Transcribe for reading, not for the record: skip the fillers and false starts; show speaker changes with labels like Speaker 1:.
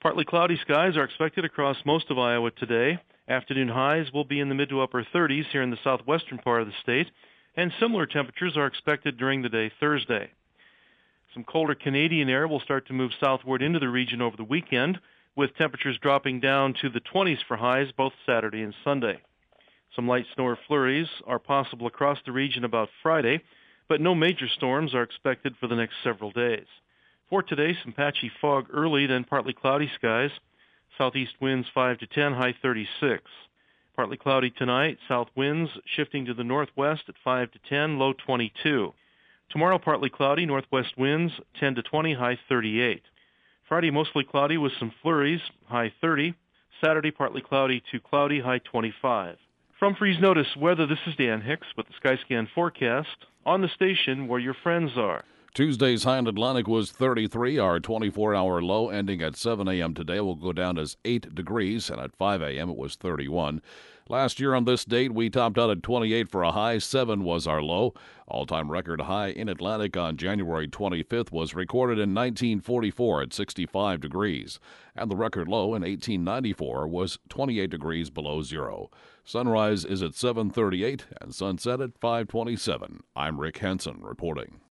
Speaker 1: Partly cloudy skies are expected across most of Iowa today. Afternoon highs will be in the mid to upper 30s here in the southwestern part of the state, and similar temperatures are expected during the day Thursday. Some colder Canadian air will start to move southward into the region over the weekend, with temperatures dropping down to the 20s for highs both Saturday and Sunday. Some light snow or flurries are possible across the region about Friday, but no major storms are expected for the next several days. For today, some patchy fog early, then partly cloudy skies. Southeast winds 5 to 10, high 36. Partly cloudy tonight, south winds shifting to the northwest at 5 to 10, low 22. Tomorrow, partly cloudy, northwest winds 10 to 20, high 38. Friday, mostly cloudy with some flurries, high 30. Saturday, partly cloudy to cloudy, high 25. From Freeze Notice Weather, this is Dan Hicks with the Skyscan forecast on the station where your friends are.
Speaker 2: Tuesday's high in Atlantic was 33. Our 24-hour low ending at 7 a.m. today will go down as 8 degrees, and at 5 a.m. it was 31. Last year on this date, we topped out at 28 for a high. 7 was our low. All-time record high in Atlantic on January 25th was recorded in 1944 at 65 degrees, and the record low in 1894 was 28 degrees below zero. Sunrise is at 7:38 and sunset at 5:27. I'm Rick Henson reporting.